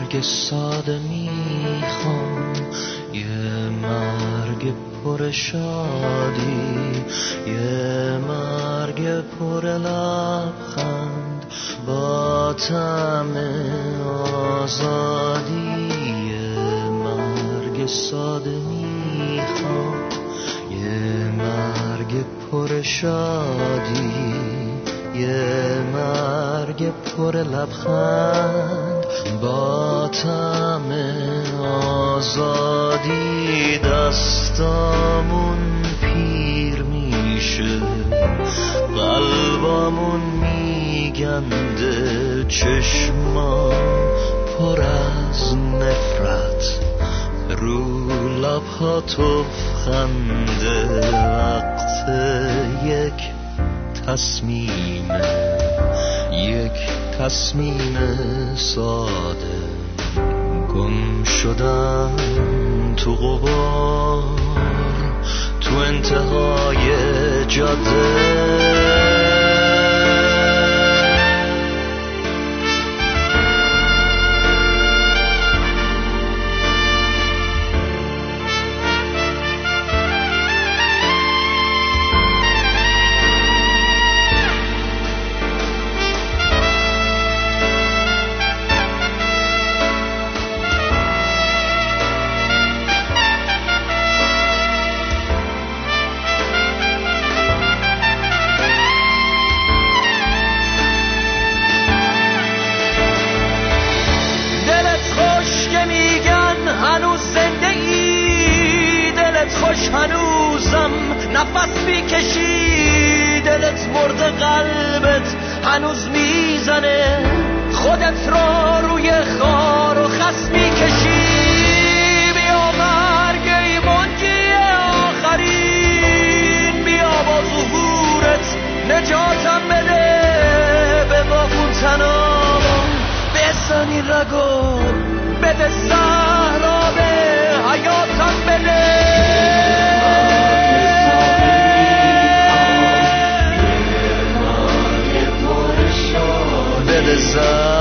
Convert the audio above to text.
مرگ ساده میخوام، یه مرگ پر شادی، یه مرگ پر لبخند با طعم آزادی. یه مرگ ساده میخوام، یه مرگ پر شادی، یه مرگ پر لبخند با طعم آزادی. دستامون پیر میشه، قلبامون میگنده، چشمام پر از نفرت، رو لبها تو خنده. وقت یک تصمیم ساده، گم شدن تو غبار، تو انتهای جاده. هنوزم نفس میکشی، دلت مرده، قلبت هنوز میزنه، خودت را روی خار و خس میکشی. بیا مرگ ای منجی آخرین، بیا با ظهورت نجاتم بده، ببافون تنام بزنی رگو، بده صحرا به حیاتم بده. بده